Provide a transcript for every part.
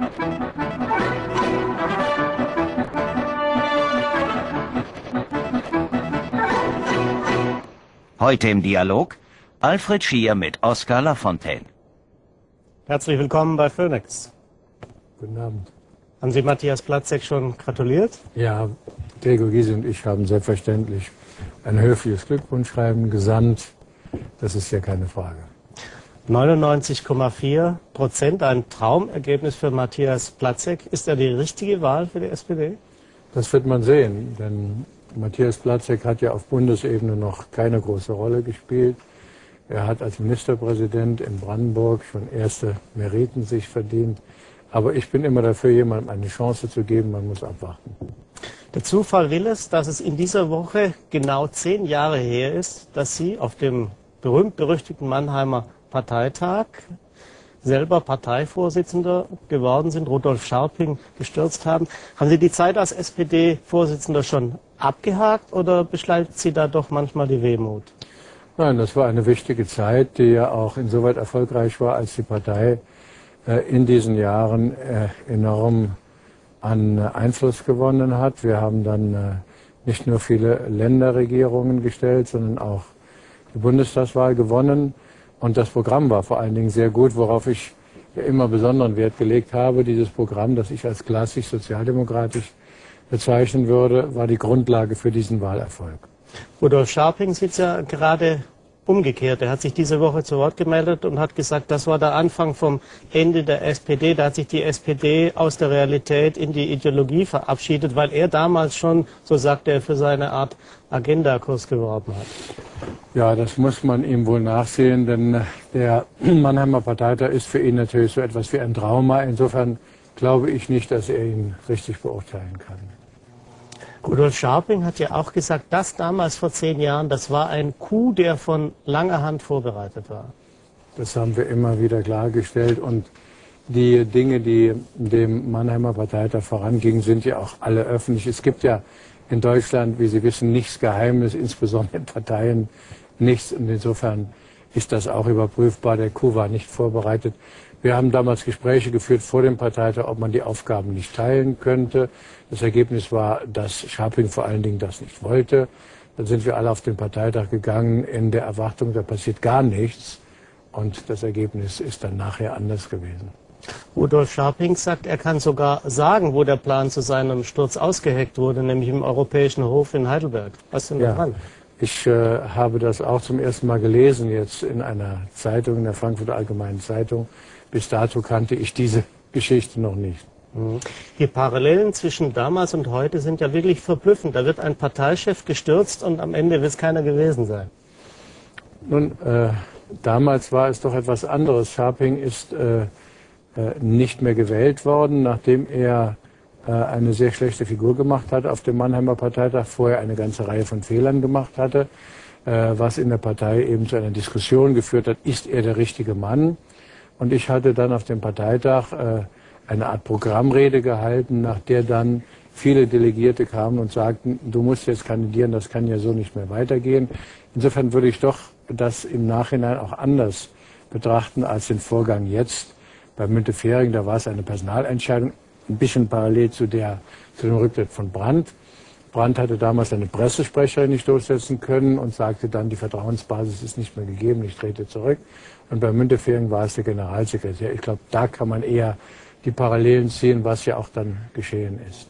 Heute im Dialog Alfred Schier mit Oskar Lafontaine. Herzlich willkommen bei Phoenix. Guten Abend. Haben Sie Matthias Platzek schon gratuliert? Ja, Gregor Gysi und ich haben selbstverständlich ein höfliches Glückwunschschreiben gesandt. Das ist ja keine Frage. 99,4%, ein Traumergebnis für Matthias Platzek. Ist er die richtige Wahl für die SPD? Das wird man sehen, denn Matthias Platzek hat ja auf Bundesebene noch keine große Rolle gespielt. Er hat als Ministerpräsident in Brandenburg schon erste Meriten sich verdient. Aber ich bin immer dafür, jemandem eine Chance zu geben. Man muss abwarten. Der Zufall will es, dass es in dieser Woche genau 10 Jahre her ist, dass Sie auf dem berühmt-berüchtigten Mannheimer Parteitag selber Parteivorsitzender geworden sind, Rudolf Scharping gestürzt haben. Haben Sie die Zeit als SPD-Vorsitzender schon abgehakt oder beschleicht Sie da doch manchmal die Wehmut? Nein, das war eine wichtige Zeit, die ja auch insoweit erfolgreich war, als die Partei in diesen Jahren enorm an Einfluss gewonnen hat. Wir haben dann nicht nur viele Länderregierungen gestellt, sondern auch die Bundestagswahl gewonnen. Und das Programm war vor allen Dingen sehr gut, worauf ich ja immer besonderen Wert gelegt habe. Dieses Programm, das ich als klassisch sozialdemokratisch bezeichnen würde, war die Grundlage für diesen Wahlerfolg. Rudolf Scharping sieht ja gerade umgekehrt. Er hat sich diese Woche zu Wort gemeldet und hat gesagt, das war der Anfang vom Ende der SPD. Da hat sich die SPD aus der Realität in die Ideologie verabschiedet, weil er damals schon, so sagte er, für seine Art Agendakurs geworben hat. Ja, das muss man ihm wohl nachsehen, denn der Mannheimer Parteitag ist für ihn natürlich so etwas wie ein Trauma. Insofern glaube ich nicht, dass er ihn richtig beurteilen kann. Rudolf Scharping hat ja auch gesagt, das damals vor 10 Jahren, das war ein Coup, der von langer Hand vorbereitet war. Das haben wir immer wieder klargestellt und die Dinge, die dem Mannheimer Parteitag vorangingen, sind ja auch alle öffentlich. Es gibt ja in Deutschland, wie Sie wissen, nichts Geheimes, insbesondere in Parteien nichts. Und insofern ist das auch überprüfbar. Der Coup war nicht vorbereitet. Wir haben damals Gespräche geführt vor dem Parteitag, ob man die Aufgaben nicht teilen könnte. Das Ergebnis war, dass Scharping vor allen Dingen das nicht wollte. Dann sind wir alle auf den Parteitag gegangen in der Erwartung, da passiert gar nichts. Und das Ergebnis ist dann nachher anders gewesen. Rudolf Scharping sagt, er kann sogar sagen, wo der Plan zu seinem Sturz ausgeheckt wurde, nämlich im Europäischen Hof in Heidelberg. Was denn da dran? Ich habe das auch zum ersten Mal gelesen, jetzt in einer Zeitung, in der Frankfurter Allgemeinen Zeitung. Bis dato kannte ich diese Geschichte noch nicht. Die Parallelen zwischen damals und heute sind ja wirklich verblüffend. Da wird ein Parteichef gestürzt und am Ende wird es keiner gewesen sein. Nun, damals war es doch etwas anderes. Scharping ist nicht mehr gewählt worden, nachdem er eine sehr schlechte Figur gemacht hat auf dem Mannheimer Parteitag, vorher eine ganze Reihe von Fehlern gemacht hatte, was in der Partei eben zu einer Diskussion geführt hat, ist er der richtige Mann? Und ich hatte dann auf dem Parteitag eine Art Programmrede gehalten, nach der dann viele Delegierte kamen und sagten, du musst jetzt kandidieren, das kann ja so nicht mehr weitergehen. Insofern würde ich doch das im Nachhinein auch anders betrachten als den Vorgang jetzt. Bei Müntefering, da war es eine Personalentscheidung, ein bisschen parallel zu dem Rücktritt von Brandt. Brandt hatte damals eine Pressesprecherin nicht durchsetzen können und sagte dann, die Vertrauensbasis ist nicht mehr gegeben, ich trete zurück. Und bei Müntefering war es der Generalsekretär. Ich glaube, da kann man eher die Parallelen ziehen, was ja auch dann geschehen ist.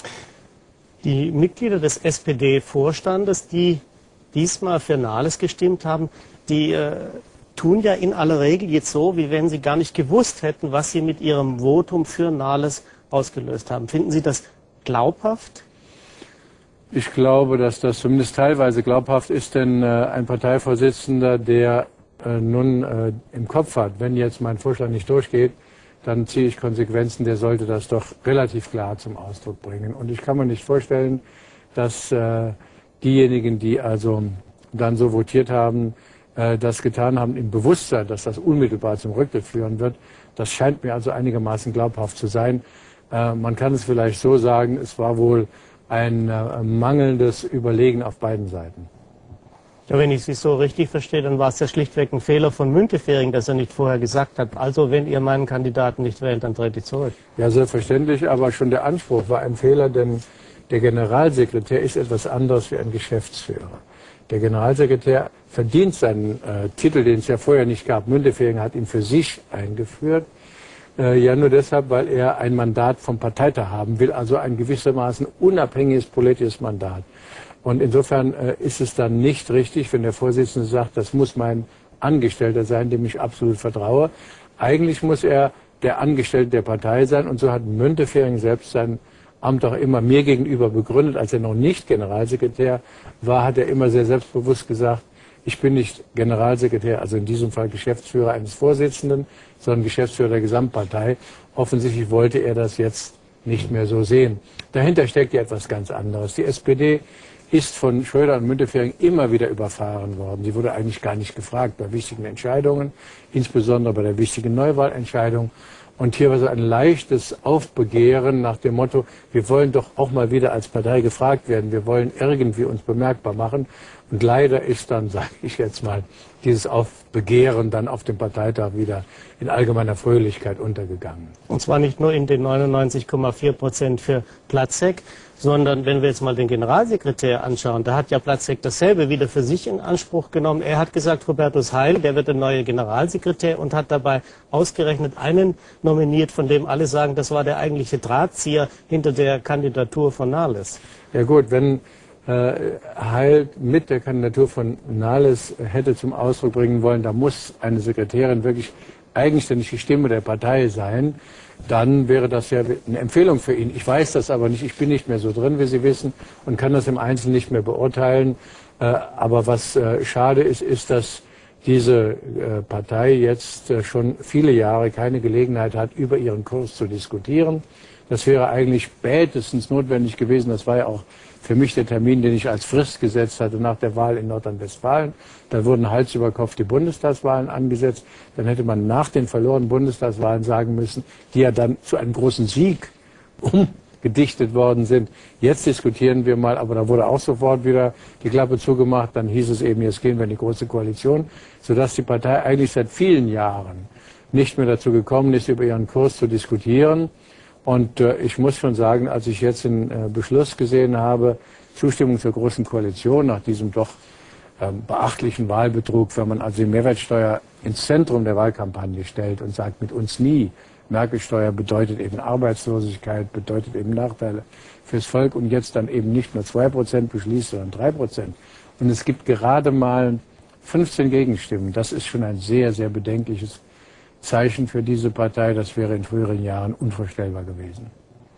Die Mitglieder des SPD-Vorstandes, die diesmal für Nahles gestimmt haben, die tun ja in aller Regel jetzt so, wie wenn sie gar nicht gewusst hätten, was sie mit ihrem Votum für Nahles ausgelöst haben. Finden Sie das glaubhaft? Ich glaube, dass das zumindest teilweise glaubhaft ist, denn ein Parteivorsitzender, der nun im Kopf hat, wenn jetzt mein Vorschlag nicht durchgeht, dann ziehe ich Konsequenzen, der sollte das doch relativ klar zum Ausdruck bringen. Und ich kann mir nicht vorstellen, dass diejenigen, die also dann so votiert haben, das getan haben im Bewusstsein, dass das unmittelbar zum Rücktritt führen wird. Das scheint mir also einigermaßen glaubhaft zu sein. Man kann es vielleicht so sagen, es war wohl ein mangelndes Überlegen auf beiden Seiten. Ja, wenn ich Sie so richtig verstehe, dann war es ja schlichtweg ein Fehler von Müntefering, dass er nicht vorher gesagt hat, also wenn ihr meinen Kandidaten nicht wählt, dann trete ich zurück. Ja, selbstverständlich, aber schon der Anspruch war ein Fehler, denn der Generalsekretär ist etwas anderes wie ein Geschäftsführer. Der Generalsekretär verdient seinen Titel, den es ja vorher nicht gab. Müntefering hat ihn für sich eingeführt. Ja, nur deshalb, weil er ein Mandat vom Parteitag haben will, also ein gewissermaßen unabhängiges politisches Mandat. Und insofern ist es dann nicht richtig, wenn der Vorsitzende sagt, das muss mein Angestellter sein, dem ich absolut vertraue. Eigentlich muss er der Angestellte der Partei sein, und so hat Müntefering selbst sein Amt auch immer mir gegenüber begründet. Als er noch nicht Generalsekretär war, hat er immer sehr selbstbewusst gesagt, ich bin nicht Generalsekretär, also in diesem Fall Geschäftsführer eines Vorsitzenden, sondern Geschäftsführer der Gesamtpartei. Offensichtlich wollte er das jetzt nicht mehr so sehen. Dahinter steckt ja etwas ganz anderes. Die SPD ist von Schröder und Müntefering immer wieder überfahren worden. Sie wurde eigentlich gar nicht gefragt bei wichtigen Entscheidungen, insbesondere bei der wichtigen Neuwahlentscheidung. Und hier war so ein leichtes Aufbegehren nach dem Motto, wir wollen doch auch mal wieder als Partei gefragt werden, wir wollen irgendwie uns bemerkbar machen. Und leider ist dann, sage ich jetzt mal, dieses Aufbegehren dann auf dem Parteitag wieder in allgemeiner Fröhlichkeit untergegangen. Und zwar nicht nur in den 99,4% für Platzek, sondern wenn wir jetzt mal den Generalsekretär anschauen, da hat ja Platzek dasselbe wieder für sich in Anspruch genommen. Er hat gesagt, Hubertus Heil, der wird der neue Generalsekretär, und hat dabei ausgerechnet einen nominiert, von dem alle sagen, das war der eigentliche Drahtzieher hinter der Kandidatur von Nahles. Ja gut, wenn Heil mit der Kandidatur von Nahles hätte zum Ausdruck bringen wollen, da muss eine Sekretärin wirklich eigenständig die Stimme der Partei sein, dann wäre das ja eine Empfehlung für ihn. Ich weiß das aber nicht, ich bin nicht mehr so drin, wie Sie wissen, und kann das im Einzelnen nicht mehr beurteilen. Aber was schade ist, ist, dass diese Partei jetzt schon viele Jahre keine Gelegenheit hat, über ihren Kurs zu diskutieren. Das wäre eigentlich spätestens notwendig gewesen. Das war ja auch für mich der Termin, den ich als Frist gesetzt hatte nach der Wahl in Nordrhein-Westfalen. Da wurden Hals über Kopf die Bundestagswahlen angesetzt. Dann hätte man nach den verlorenen Bundestagswahlen sagen müssen, die ja dann zu einem großen Sieg umgedichtet worden sind. Jetzt diskutieren wir mal, aber da wurde auch sofort wieder die Klappe zugemacht. Dann hieß es eben, jetzt gehen wir in die Große Koalition, sodass die Partei eigentlich seit vielen Jahren nicht mehr dazu gekommen ist, über ihren Kurs zu diskutieren. Und ich muss schon sagen, als ich jetzt den Beschluss gesehen habe, Zustimmung zur Großen Koalition nach diesem doch beachtlichen Wahlbetrug, wenn man also die Mehrwertsteuer ins Zentrum der Wahlkampagne stellt und sagt, mit uns nie. Merkel-Steuer bedeutet eben Arbeitslosigkeit, bedeutet eben Nachteile fürs Volk, und jetzt dann eben nicht nur 2% beschließt, sondern 3%. Und es gibt gerade mal 15 Gegenstimmen. Das ist schon ein sehr, sehr bedenkliches Zeichen für diese Partei. Das wäre in früheren Jahren unvorstellbar gewesen.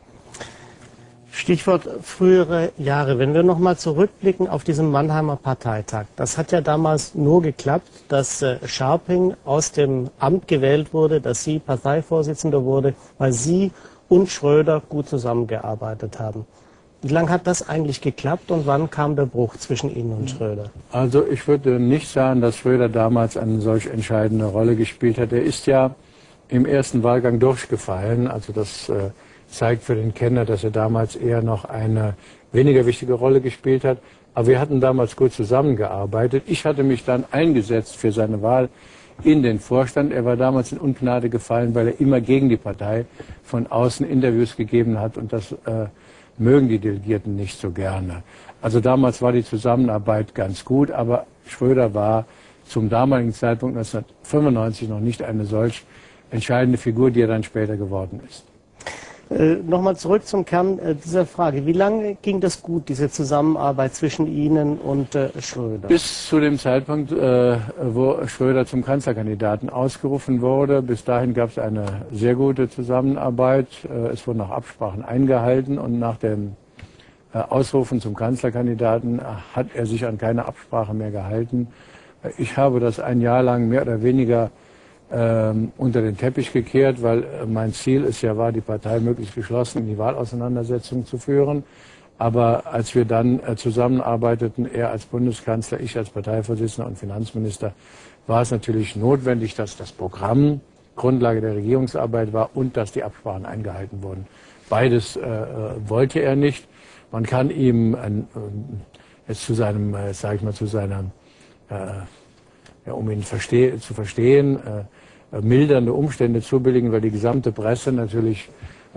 Stichwort frühere Jahre. Wenn wir nochmal zurückblicken auf diesen Mannheimer Parteitag. Das hat ja damals nur geklappt, dass Scharping aus dem Amt gewählt wurde, dass Sie Parteivorsitzender wurde, weil Sie und Schröder gut zusammengearbeitet haben. Wie lange hat das eigentlich geklappt und wann kam der Bruch zwischen Ihnen und Schröder? Also ich würde nicht sagen, dass Schröder damals eine solch entscheidende Rolle gespielt hat. Er ist ja im ersten Wahlgang durchgefallen. Also das zeigt für den Kenner, dass er damals eher noch eine weniger wichtige Rolle gespielt hat. Aber wir hatten damals gut zusammengearbeitet. Ich hatte mich dann eingesetzt für seine Wahl in den Vorstand. Er war damals in Ungnade gefallen, weil er immer gegen die Partei von außen Interviews gegeben hat, und das mögen die Delegierten nicht so gerne. Also damals war die Zusammenarbeit ganz gut, aber Schröder war zum damaligen Zeitpunkt 1995 noch nicht eine solch entscheidende Figur, die er dann später geworden ist. Nochmal zurück zum Kern dieser Frage. Wie lange ging das gut, diese Zusammenarbeit zwischen Ihnen und Schröder? Bis zu dem Zeitpunkt, wo Schröder zum Kanzlerkandidaten ausgerufen wurde. Bis dahin gab es eine sehr gute Zusammenarbeit. Es wurden auch Absprachen eingehalten, und nach dem Ausrufen zum Kanzlerkandidaten hat er sich an keine Absprache mehr gehalten. Ich habe das ein Jahr lang mehr oder weniger unter den Teppich gekehrt, weil mein Ziel es ja war, die Partei möglichst geschlossen in die Wahlauseinandersetzung zu führen. Aber als wir dann zusammenarbeiteten, er als Bundeskanzler, ich als Parteivorsitzender und Finanzminister, war es natürlich notwendig, dass das Programm Grundlage der Regierungsarbeit war und dass die Absprachen eingehalten wurden. Beides wollte er nicht. Man kann ihm jetzt zu seinem, sage ich mal, zu seiner ja, um ihn zu verstehen, mildernde Umstände zubilligen, weil die gesamte Presse natürlich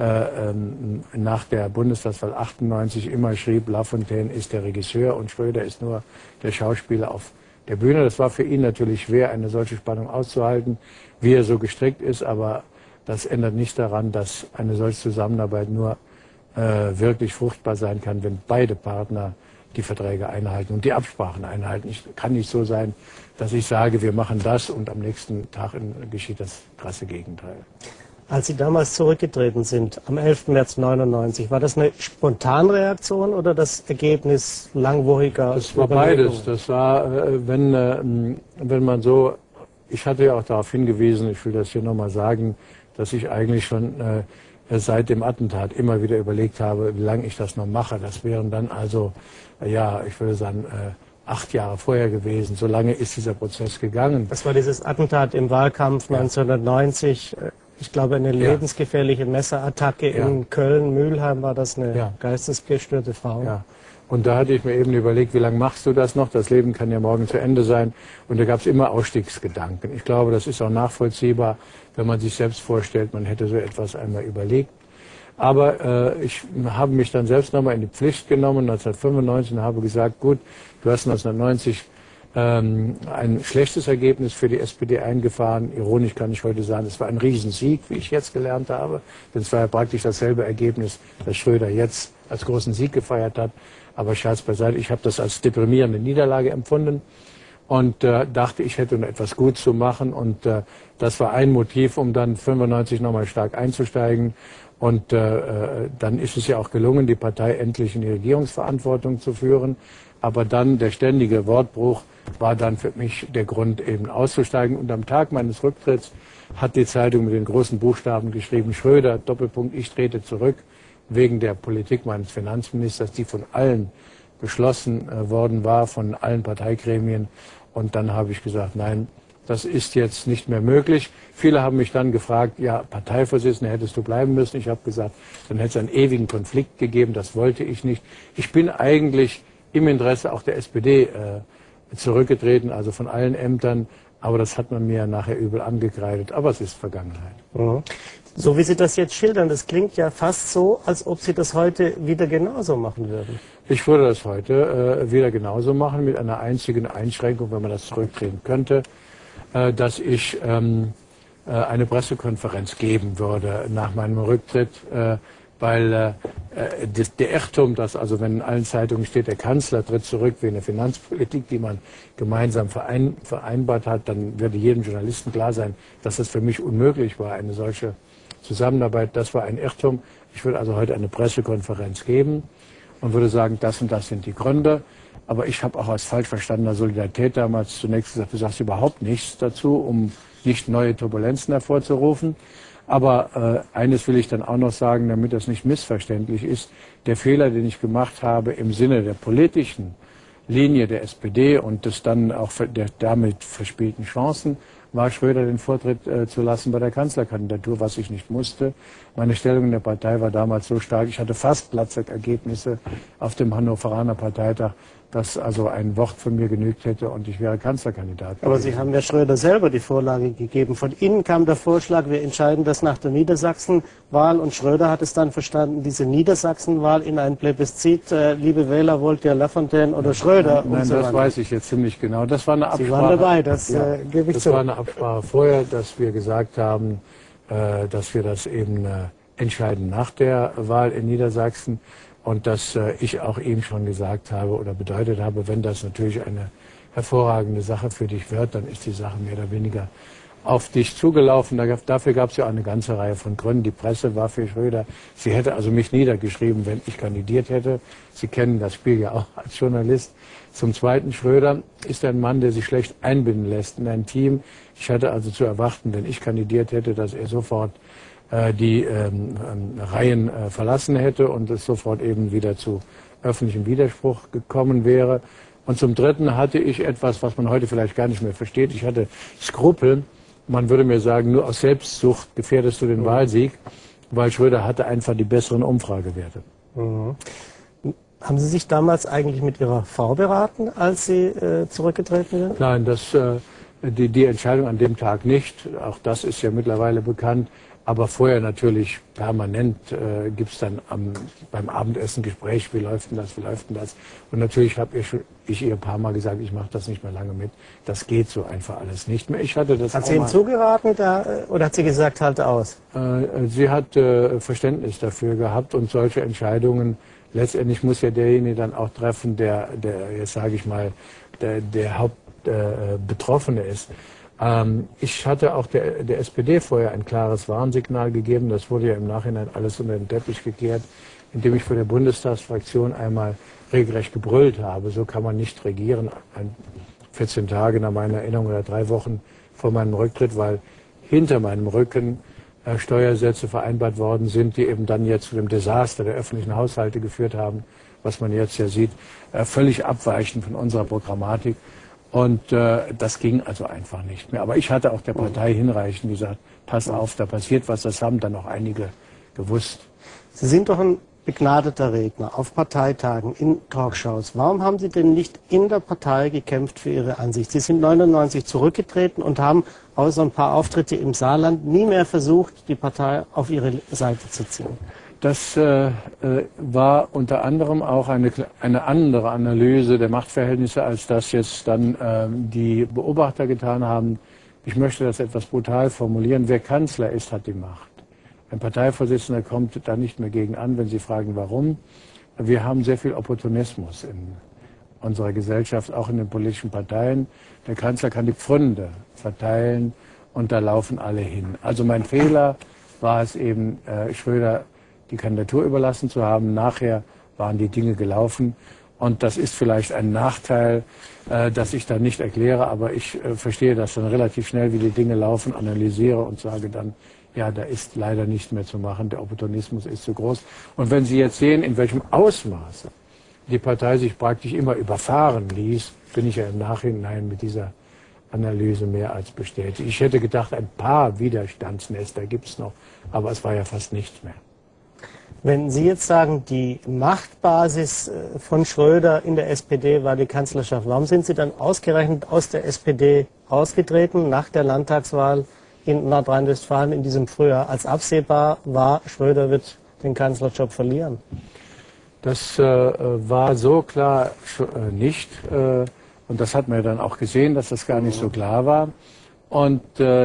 nach der Bundestagswahl 98 immer schrieb, Lafontaine ist der Regisseur und Schröder ist nur der Schauspieler auf der Bühne. Das war für ihn natürlich schwer, eine solche Spannung auszuhalten, wie er so gestrickt ist, aber das ändert nichts daran, dass eine solche Zusammenarbeit nur wirklich fruchtbar sein kann, wenn beide Partner die Verträge einhalten und die Absprachen einhalten. Es kann nicht so sein, dass ich sage, wir machen das und am nächsten Tag geschieht das krasse Gegenteil. Als Sie damals zurückgetreten sind, am 11. März 99, war das eine Spontanreaktion oder das Ergebnis langwieriger Das war beides. Das war, wenn man so, ich hatte ja auch darauf hingewiesen, ich will das hier nochmal sagen, dass ich eigentlich schon seit dem Attentat immer wieder überlegt habe, wie lange ich das noch mache. Das wären dann also, ja, ich würde sagen, 8 Jahre vorher gewesen. So lange ist dieser Prozess gegangen. Das war dieses Attentat im Wahlkampf 1990. Ich glaube, eine lebensgefährliche Messerattacke in Köln, Mülheim war das, eine geistesgestörte Frau. Ja. Und da hatte ich mir eben überlegt, wie lange machst du das noch? Das Leben kann ja morgen zu Ende sein. Und da gab es immer Ausstiegsgedanken. Ich glaube, das ist auch nachvollziehbar, wenn man sich selbst vorstellt, man hätte so etwas einmal überlegt. Aber ich habe mich dann selbst nochmal in die Pflicht genommen, 1995, und habe gesagt, gut, du hast 1990 ein schlechtes Ergebnis für die SPD eingefahren. Ironisch kann ich heute sagen, es war ein Riesensieg, wie ich jetzt gelernt habe. Denn es war ja praktisch dasselbe Ergebnis, das Schröder jetzt als großen Sieg gefeiert hat. Aber Scherz beiseite, ich habe das als deprimierende Niederlage empfunden und dachte, ich hätte noch etwas gut zu machen. Und das war ein Motiv, um dann 95 nochmal stark einzusteigen. Und dann ist es ja auch gelungen, die Partei endlich in die Regierungsverantwortung zu führen. Aber dann der ständige Wortbruch war dann für mich der Grund, eben auszusteigen. Und am Tag meines Rücktritts hat die Zeitung mit den großen Buchstaben geschrieben, Schröder, Doppelpunkt, ich trete zurück, wegen der Politik meines Finanzministers, die von allen beschlossen worden war, von allen Parteigremien. Und dann habe ich gesagt, nein, das ist jetzt nicht mehr möglich. Viele haben mich dann gefragt, ja, Parteivorsitzender hättest du bleiben müssen. Ich habe gesagt, dann hätte es einen ewigen Konflikt gegeben, das wollte ich nicht. Ich bin eigentlich im Interesse auch der SPD zurückgetreten, also von allen Ämtern. Aber das hat man mir nachher übel angekreidet. Aber es ist Vergangenheit. Mhm. So wie Sie das jetzt schildern, das klingt ja fast so, als ob Sie das heute wieder genauso machen würden. Ich würde das heute wieder genauso machen, mit einer einzigen Einschränkung, wenn man das zurückdrehen könnte, dass ich eine Pressekonferenz geben würde nach meinem Rücktritt, weil der Irrtum, dass also wenn in allen Zeitungen steht, der Kanzler tritt zurück wegen der Finanzpolitik, die man gemeinsam vereinbart hat, dann würde jedem Journalisten klar sein, dass das für mich unmöglich war, eine solche Zusammenarbeit. Das war ein Irrtum. Ich würde also heute eine Pressekonferenz geben und würde sagen, das und das sind die Gründe. Aber ich habe auch aus falsch verstandener Solidarität damals zunächst gesagt, du sagst überhaupt nichts dazu, um nicht neue Turbulenzen hervorzurufen. Aber eines will ich dann auch noch sagen, damit das nicht missverständlich ist. Der Fehler, den ich gemacht habe im Sinne der politischen Linie der SPD und des dann auch der damit verspielten Chancen, war Schröder den Vortritt zu lassen bei der Kanzlerkandidatur, was ich nicht musste. Meine Stellung in der Partei war damals so stark, ich hatte fast Platzergebnisse auf dem Hannoveraner Parteitag, dass also ein Wort von mir genügt hätte und ich wäre Kanzlerkandidat. Aber Sie haben ja Schröder selber die Vorlage gegeben. Von Ihnen kam der Vorschlag, wir entscheiden das nach der Niedersachsenwahl, und Schröder hat es dann verstanden, diese Niedersachsenwahl in ein Plebiszit, liebe Wähler, wollt ihr Lafontaine oder Schröder? Nein, das weiß ich jetzt ziemlich genau. Das war eine Absprache. Sie waren dabei, das gebe ich zu. Das war eine Absprache vorher, dass wir gesagt haben, dass wir das eben entscheiden nach der Wahl in Niedersachsen. Und dass ich auch ihm schon gesagt habe oder bedeutet habe, wenn das natürlich eine hervorragende Sache für dich wird, dann ist die Sache mehr oder weniger auf dich zugelaufen. Dafür gab es ja auch eine ganze Reihe von Gründen. Die Presse war für Schröder. Sie hätte also mich niedergeschrieben, wenn ich kandidiert hätte. Sie kennen das Spiel ja auch als Journalist. Zum Zweiten, Schröder ist ein Mann, der sich schlecht einbinden lässt in ein Team. Ich hatte also zu erwarten, wenn ich kandidiert hätte, dass er sofort die Reihen verlassen hätte und es sofort eben wieder zu öffentlichem Widerspruch gekommen wäre. Und zum Dritten hatte ich etwas, was man heute vielleicht gar nicht mehr versteht. Ich hatte Skrupel. Man würde mir sagen, nur aus Selbstsucht gefährdest du den Wahlsieg, weil Schröder hatte einfach die besseren Umfragewerte. Mhm. Haben Sie sich damals eigentlich mit Ihrer Frau beraten, als Sie zurückgetreten sind? Nein, die Entscheidung an dem Tag nicht. Auch das ist ja mittlerweile bekannt. Aber vorher natürlich permanent gibt es dann beim Abendessen Gespräch, wie läuft denn das, wie läuft denn das? Und natürlich habe ich ihr ein paar Mal gesagt, ich mache das nicht mehr lange mit. Das geht so einfach alles nicht mehr. Ich hatte das hat sie Ihnen zugeraten oder hat sie gesagt, halte aus? Sie hat Verständnis dafür gehabt und solche Entscheidungen, letztendlich muss ja derjenige dann auch treffen, der jetzt sage ich mal, der Hauptbetroffene ist. Ich hatte auch der SPD vorher ein klares Warnsignal gegeben. Das wurde ja im Nachhinein alles unter den Teppich gekehrt, indem ich vor der Bundestagsfraktion einmal regelrecht gebrüllt habe. So kann man nicht regieren. 14 Tage nach meiner Erinnerung oder 3 Wochen vor meinem Rücktritt, weil hinter meinem Rücken Steuersätze vereinbart worden sind, die eben dann jetzt zu dem Desaster der öffentlichen Haushalte geführt haben, was man jetzt ja sieht, völlig abweichend von unserer Programmatik. Und das ging also einfach nicht mehr. Aber ich hatte auch der Partei hinreichend gesagt, pass auf, da passiert was. Das haben dann auch einige gewusst. Sie sind doch ein begnadeter Redner auf Parteitagen, in Talkshows. Warum haben Sie denn nicht in der Partei gekämpft für Ihre Ansicht? Sie sind 1999 zurückgetreten und haben außer ein paar Auftritte im Saarland nie mehr versucht, die Partei auf Ihre Seite zu ziehen. Das war unter anderem auch eine andere Analyse der Machtverhältnisse, als das jetzt dann die Beobachter getan haben. Ich möchte das etwas brutal formulieren. Wer Kanzler ist, hat die Macht. Ein Parteivorsitzender kommt da nicht mehr gegen an, wenn Sie fragen, warum. Wir haben sehr viel Opportunismus in unserer Gesellschaft, auch in den politischen Parteien. Der Kanzler kann die Pfründe verteilen und da laufen alle hin. Also mein Fehler war es eben, Schröder die Kandidatur überlassen zu haben. Nachher waren die Dinge gelaufen. Und das ist vielleicht ein Nachteil, das ich dann nicht erkläre, aber ich verstehe das dann relativ schnell, wie die Dinge laufen, analysiere und sage dann, ja, da ist leider nicht mehr zu machen, der Opportunismus ist zu groß. Und wenn Sie jetzt sehen, in welchem Ausmaße die Partei sich praktisch immer überfahren ließ, bin ich ja im Nachhinein mit dieser Analyse mehr als bestätigt. Ich hätte gedacht, ein paar Widerstandsnester gibt es noch, aber es war ja fast nichts mehr. Wenn Sie jetzt sagen, die Machtbasis von Schröder in der SPD war die Kanzlerschaft, warum sind Sie dann ausgerechnet aus der SPD ausgetreten nach der Landtagswahl in Nordrhein-Westfalen in diesem Frühjahr, als absehbar war, Schröder wird den Kanzlerjob verlieren? Das war so klar nicht. Und das hat man ja dann auch gesehen, dass das gar nicht so klar war. Und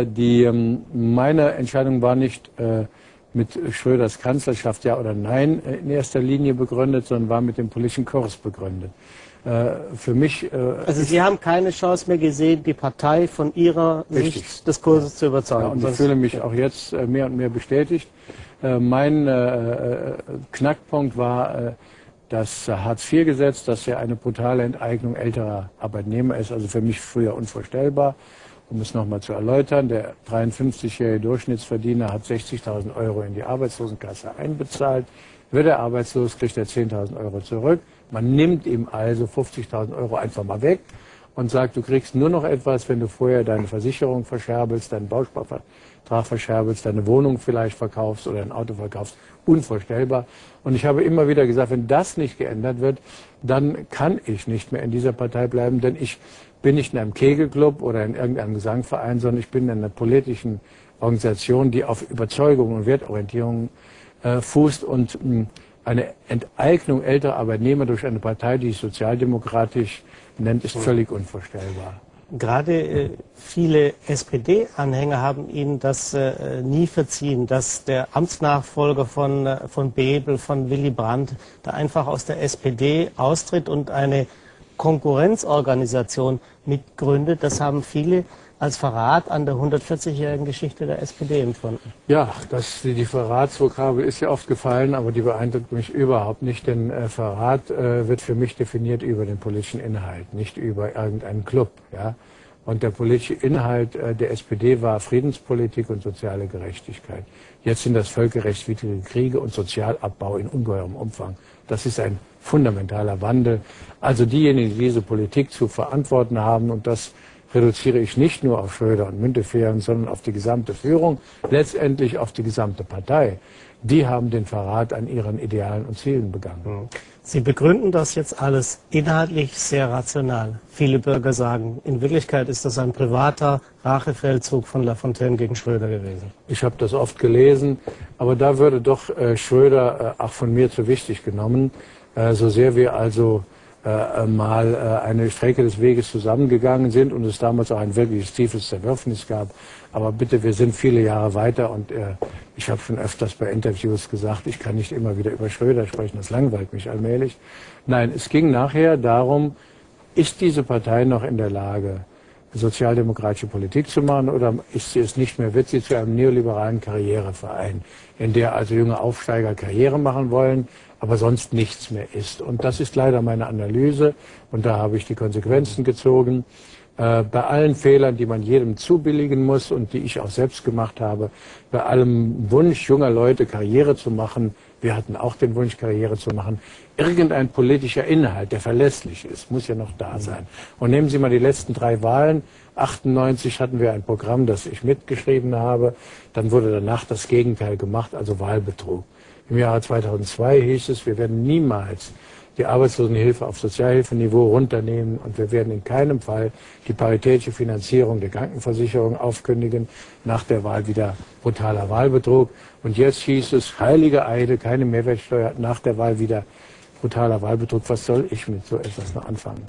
meine Entscheidung war nicht mit Schröders Kanzlerschaft ja oder nein in erster Linie begründet, sondern war mit dem politischen Kurs begründet. Für mich... also Sie haben keine Chance mehr gesehen, die Partei von Ihrer Sicht des Kurses zu überzeugen. Ja, und ich fühle mich auch jetzt mehr und mehr bestätigt. Mein Knackpunkt war das Hartz-IV-Gesetz, das ja eine brutale Enteignung älterer Arbeitnehmer ist, also für mich früher unvorstellbar. Um es nochmal zu erläutern, der 53-jährige Durchschnittsverdiener hat 60.000 € in die Arbeitslosenkasse einbezahlt. Wird er arbeitslos, kriegt er 10.000 € zurück. Man nimmt ihm also 50.000 € einfach mal weg und sagt, du kriegst nur noch etwas, wenn du vorher deine Versicherung verscherbelst, deinen Bausparvertrag verscherbelst, deine Wohnung vielleicht verkaufst oder ein Auto verkaufst. Unvorstellbar. Und ich habe immer wieder gesagt, wenn das nicht geändert wird, dann kann ich nicht mehr in dieser Partei bleiben, denn ich bin nicht in einem Kegelclub oder in irgendeinem Gesangverein, sondern ich bin in einer politischen Organisation, die auf Überzeugung und Wertorientierung fußt, und eine Enteignung älterer Arbeitnehmer durch eine Partei, die sich sozialdemokratisch nennt, ist völlig unvorstellbar. Gerade viele SPD-Anhänger haben Ihnen das nie verziehen, dass der Amtsnachfolger von Bebel, von Willy Brandt, da einfach aus der SPD austritt und eine Konkurrenzorganisation mitgründet. Das haben viele als Verrat an der 140-jährigen Geschichte der SPD empfunden. Ja, die Verratsvokabel ist ja oft gefallen, aber die beeindruckt mich überhaupt nicht, denn Verrat wird für mich definiert über den politischen Inhalt, nicht über irgendeinen Club. Ja? Und der politische Inhalt der SPD war Friedenspolitik und soziale Gerechtigkeit. Jetzt sind das völkerrechtswidrige Kriege und Sozialabbau in ungeheurem Umfang. Das ist ein fundamentaler Wandel. Also diejenigen, die diese Politik zu verantworten haben und das reduziere ich nicht nur auf Schröder und Müntefering, sondern auf die gesamte Führung, letztendlich auf die gesamte Partei. Die haben den Verrat an ihren Idealen und Zielen begangen. Sie begründen das jetzt alles inhaltlich sehr rational. Viele Bürger sagen, in Wirklichkeit ist das ein privater Rachefeldzug von Lafontaine gegen Schröder gewesen. Ich habe das oft gelesen, aber da würde doch Schröder auch von mir zu wichtig genommen, so sehr wir also mal eine Strecke des Weges zusammengegangen sind und es damals auch ein wirkliches tiefes Zerwürfnis gab. Aber bitte, wir sind viele Jahre weiter und ich habe schon öfters bei Interviews gesagt, ich kann nicht immer wieder über Schröder sprechen, das langweilt mich allmählich. Nein, es ging nachher darum, ist diese Partei noch in der Lage, sozialdemokratische Politik zu machen oder ist sie es nicht mehr, wird sie zu einem neoliberalen Karriereverein, in der also junge Aufsteiger Karriere machen wollen, aber sonst nichts mehr ist. Und das ist leider meine Analyse und da habe ich die Konsequenzen gezogen. Bei allen Fehlern, die man jedem zubilligen muss und die ich auch selbst gemacht habe, bei allem Wunsch junger Leute Karriere zu machen, wir hatten auch den Wunsch Karriere zu machen, irgendein politischer Inhalt, der verlässlich ist, muss ja noch da sein. Und nehmen Sie mal die letzten 3 Wahlen. 98 hatten wir ein Programm, das ich mitgeschrieben habe. Dann wurde danach das Gegenteil gemacht, also Wahlbetrug. Im Jahre 2002 hieß es, wir werden niemals die Arbeitslosenhilfe auf Sozialhilfeniveau runternehmen und wir werden in keinem Fall die paritätische Finanzierung der Krankenversicherung aufkündigen. Nach der Wahl wieder brutaler Wahlbetrug. Und jetzt hieß es, heilige Eide, keine Mehrwertsteuer, nach der Wahl wieder brutaler Wahlbetrug. Was soll ich mit so etwas noch anfangen?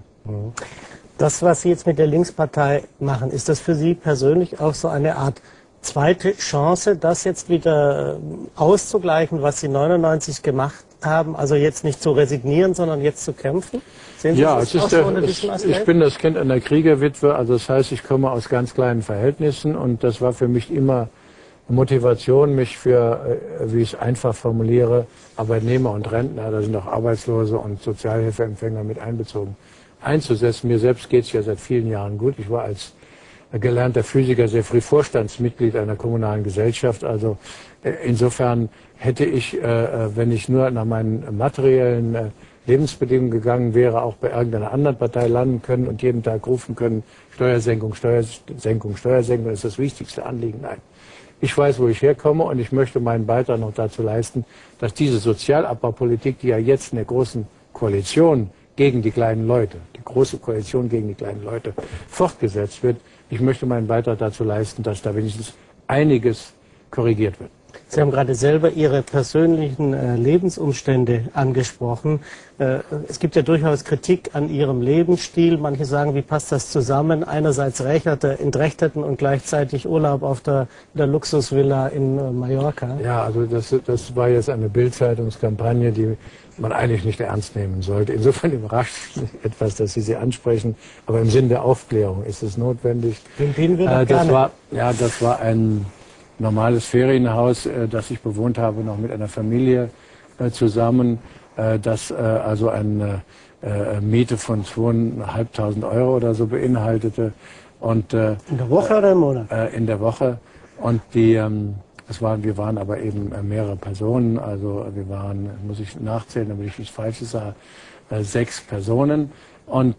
Das, was Sie jetzt mit der Linkspartei machen, ist das für Sie persönlich auch so eine Art zweite Chance, das jetzt wieder auszugleichen, was Sie 99 gemacht haben, also jetzt nicht zu resignieren, sondern jetzt zu kämpfen? Sehen Sie Ja, das auch so unter diesem Aspekt? ich bin das Kind einer Kriegerwitwe, also das heißt, ich komme aus ganz kleinen Verhältnissen und das war für mich immer Motivation, mich für, wie ich es einfach formuliere, Arbeitnehmer und Rentner, da sind auch Arbeitslose und Sozialhilfeempfänger mit einbezogen, einzusetzen. Mir selbst geht es ja seit vielen Jahren gut. Ich war als gelernter Physiker sehr früh Vorstandsmitglied einer kommunalen Gesellschaft. Also insofern hätte ich, wenn ich nur nach meinen materiellen Lebensbedingungen gegangen wäre, auch bei irgendeiner anderen Partei landen können und jeden Tag rufen können, Steuersenkung, Steuersenkung, Steuersenkung, das ist das wichtigste Anliegen. Nein. Ich weiß, wo ich herkomme und ich möchte meinen Beitrag noch dazu leisten, dass diese Sozialabbaupolitik, die ja jetzt in der großen Koalition gegen die kleinen Leute, die große Koalition gegen die kleinen Leute, fortgesetzt wird. Ich möchte meinen Beitrag dazu leisten, dass da wenigstens einiges korrigiert wird. Sie haben gerade selber Ihre persönlichen Lebensumstände angesprochen. Es gibt ja durchaus Kritik an Ihrem Lebensstil. Manche sagen, wie passt das zusammen? Einerseits Entrechteten und gleichzeitig Urlaub auf der Luxusvilla in Mallorca. Ja, also das war jetzt eine Bild-Zeitungskampagne, die man eigentlich nicht ernst nehmen sollte. Insofern überrascht mich etwas, dass Sie sie ansprechen. Aber im Sinne der Aufklärung ist es notwendig. Den wir doch gerne. Das war ein normales Ferienhaus, das ich bewohnt habe, noch mit einer Familie zusammen, das also eine Miete von 2.500 € oder so beinhaltete. Und, in der Woche oder im Monat? In der Woche. Und wir waren aber eben mehrere Personen, also wir waren, muss ich nachzählen, damit ich nichts Falsches sage, 6 Personen. Und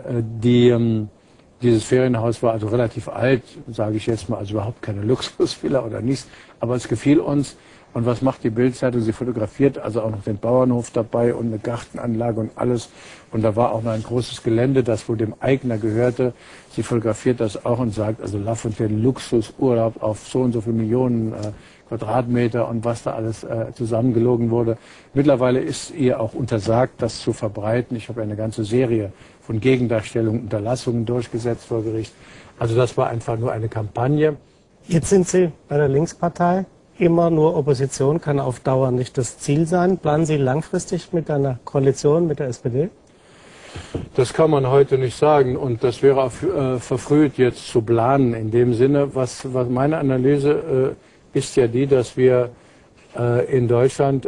dieses Ferienhaus war also relativ alt, sage ich jetzt mal, also überhaupt keine Luxusvilla oder nichts, aber es gefiel uns. Und was macht die Bild-Zeitung? Sie fotografiert also auch noch den Bauernhof dabei und eine Gartenanlage und alles. Und da war auch noch ein großes Gelände, das wohl dem Eigner gehörte. Sie fotografiert das auch und sagt, also Lafontaine Luxusurlaub auf so und so viele Millionen Quadratmeter und was da alles zusammengelogen wurde. Mittlerweile ist ihr auch untersagt, das zu verbreiten. Ich habe eine ganze Serie von Gegendarstellungen, Unterlassungen durchgesetzt vor Gericht. Also das war einfach nur eine Kampagne. Jetzt sind Sie bei der Linkspartei. Immer nur Opposition kann auf Dauer nicht das Ziel sein. Planen Sie langfristig mit einer Koalition mit der SPD? Das kann man heute nicht sagen und das wäre auch verfrüht jetzt zu planen. In dem Sinne, was meine Analyse ist ja die, dass wir in Deutschland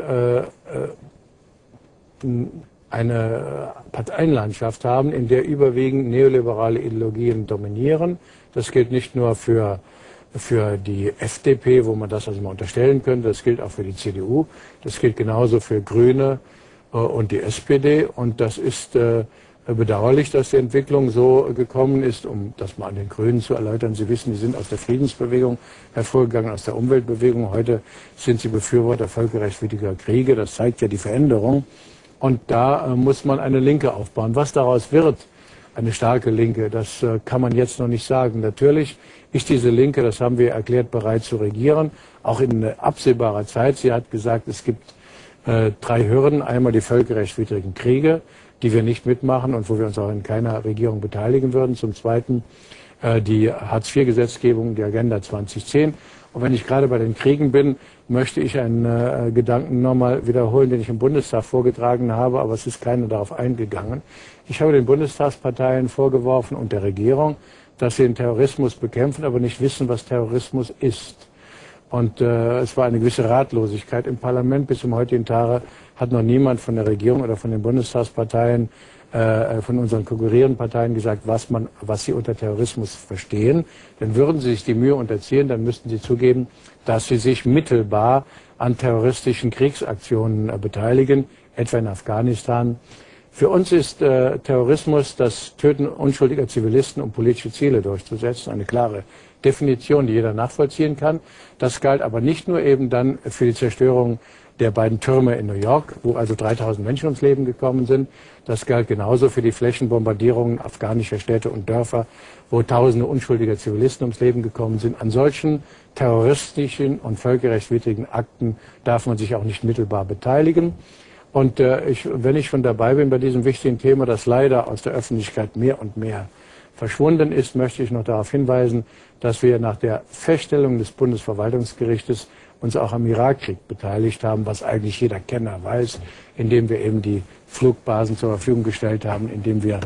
eine Parteienlandschaft haben, in der überwiegend neoliberale Ideologien dominieren. Das gilt nicht nur für die FDP, wo man das also mal unterstellen könnte, das gilt auch für die CDU, das gilt genauso für Grüne und die SPD und das ist bedauerlich, dass die Entwicklung so gekommen ist, um das mal an den Grünen zu erläutern. Sie wissen, die sind aus der Friedensbewegung hervorgegangen, aus der Umweltbewegung. Heute sind sie Befürworter völkerrechtswidriger Kriege. Das zeigt ja die Veränderung. Und da muss man eine Linke aufbauen. Was daraus wird, eine starke Linke, das kann man jetzt noch nicht sagen. Natürlich ist diese Linke, das haben wir erklärt, bereit zu regieren, auch in absehbarer Zeit. Sie hat gesagt, es gibt 3 Hürden. Einmal die völkerrechtswidrigen Kriege, die wir nicht mitmachen und wo wir uns auch in keiner Regierung beteiligen würden. Zum Zweiten die Hartz-IV-Gesetzgebung, die Agenda 2010. Und wenn ich gerade bei den Kriegen bin, möchte ich einen Gedanken nochmal wiederholen, den ich im Bundestag vorgetragen habe, aber es ist keiner darauf eingegangen. Ich habe den Bundestagsparteien vorgeworfen und der Regierung, dass sie den Terrorismus bekämpfen, aber nicht wissen, was Terrorismus ist. Und es war eine gewisse Ratlosigkeit im Parlament. Bis zum heutigen Tage hat noch niemand von der Regierung oder von den Bundestagsparteien, von unseren konkurrierenden Parteien gesagt, was sie unter Terrorismus verstehen. Denn würden sie sich die Mühe unterziehen, dann müssten sie zugeben, dass sie sich mittelbar an terroristischen Kriegsaktionen beteiligen, etwa in Afghanistan. Für uns ist Terrorismus das Töten unschuldiger Zivilisten, um politische Ziele durchzusetzen, eine klare Definition, die jeder nachvollziehen kann. Das galt aber nicht nur eben dann für die Zerstörung der beiden Türme in New York, wo also 3000 Menschen ums Leben gekommen sind. Das galt genauso für die Flächenbombardierungen afghanischer Städte und Dörfer, wo Tausende unschuldiger Zivilisten ums Leben gekommen sind. An solchen terroristischen und völkerrechtswidrigen Akten darf man sich auch nicht mittelbar beteiligen. Und wenn ich schon dabei bin bei diesem wichtigen Thema, das leider aus der Öffentlichkeit mehr und mehr verschwunden ist, möchte ich noch darauf hinweisen, dass wir nach der Feststellung des Bundesverwaltungsgerichtes uns auch am Irakkrieg beteiligt haben, was eigentlich jeder Kenner weiß, indem wir eben die Flugbasen zur Verfügung gestellt haben, indem wir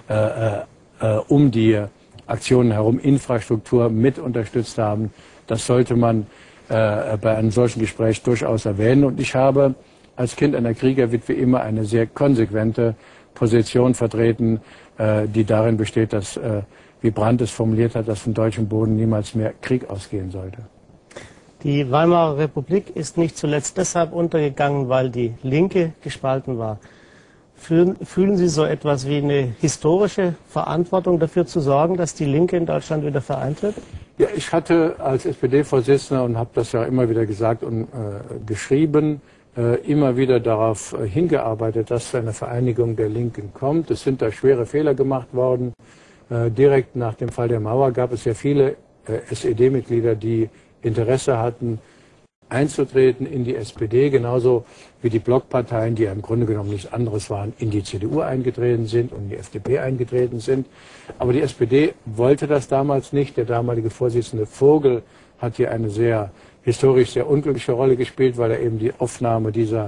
um die Aktionen herum Infrastruktur mit unterstützt haben. Das sollte man bei einem solchen Gespräch durchaus erwähnen. Und ich habe als Kind einer Kriegerwitwe immer eine sehr konsequente Position vertreten, die darin besteht, dass, wie Brandt es formuliert hat, dass von deutschem Boden niemals mehr Krieg ausgehen sollte. Die Weimarer Republik ist nicht zuletzt deshalb untergegangen, weil die Linke gespalten war. Fühlen Sie so etwas wie eine historische Verantwortung dafür zu sorgen, dass die Linke in Deutschland wieder vereint wird? Ja, ich hatte als SPD-Vorsitzender und habe das ja immer wieder gesagt und geschrieben, immer wieder darauf hingearbeitet, dass zu einer Vereinigung der Linken kommt. Es sind da schwere Fehler gemacht worden. Direkt nach dem Fall der Mauer gab es ja viele SED-Mitglieder, die Interesse hatten, einzutreten in die SPD, genauso wie die Blockparteien, die ja im Grunde genommen nichts anderes waren, in die CDU eingetreten sind und in die FDP eingetreten sind. Aber die SPD wollte das damals nicht. Der damalige Vorsitzende Vogel hat hier eine historisch sehr unglückliche Rolle gespielt, weil er eben die Aufnahme dieser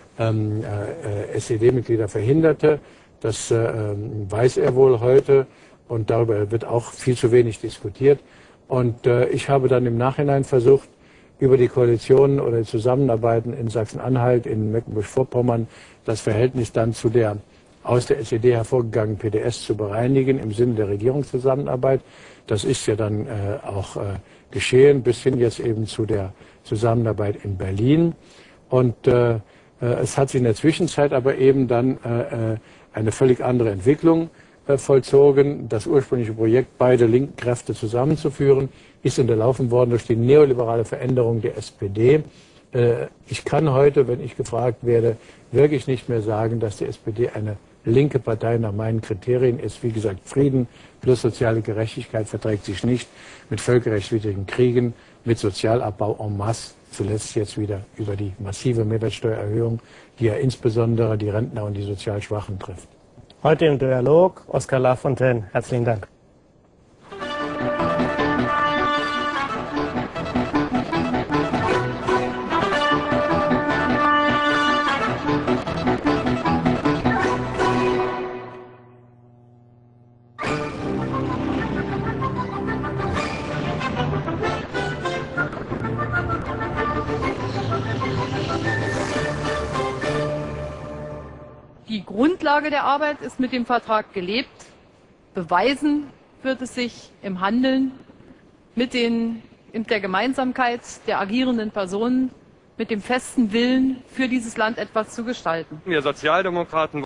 SED-Mitglieder verhinderte. Das weiß er wohl heute und darüber wird auch viel zu wenig diskutiert. Und ich habe dann im Nachhinein versucht, über die Koalitionen oder die Zusammenarbeiten in Sachsen-Anhalt, in Mecklenburg-Vorpommern, das Verhältnis dann zu der aus der SED hervorgegangenen PDS zu bereinigen im Sinne der Regierungszusammenarbeit. Das ist ja dann auch geschehen, bis hin jetzt eben zu der Zusammenarbeit in Berlin. Und es hat sich in der Zwischenzeit aber eben dann eine völlig andere Entwicklung vollzogen. Das ursprüngliche Projekt, beide linken Kräfte zusammenzuführen, ist unterlaufen worden durch die neoliberale Veränderung der SPD. Ich kann heute, wenn ich gefragt werde, wirklich nicht mehr sagen, dass die SPD eine linke Partei nach meinen Kriterien ist. Wie gesagt, Frieden plus soziale Gerechtigkeit verträgt sich nicht mit völkerrechtswidrigen Kriegen, mit Sozialabbau en masse, zuletzt jetzt wieder über die massive Mehrwertsteuererhöhung, die ja insbesondere die Rentner und die sozial Schwachen trifft. Heute im Dialog Oskar Lafontaine. Herzlichen Dank. Die Grundlage der Arbeit ist mit dem Vertrag gelebt. Beweisen wird es sich im Handeln mit der Gemeinsamkeit der agierenden Personen, mit dem festen Willen, für dieses Land etwas zu gestalten. Wir Sozialdemokraten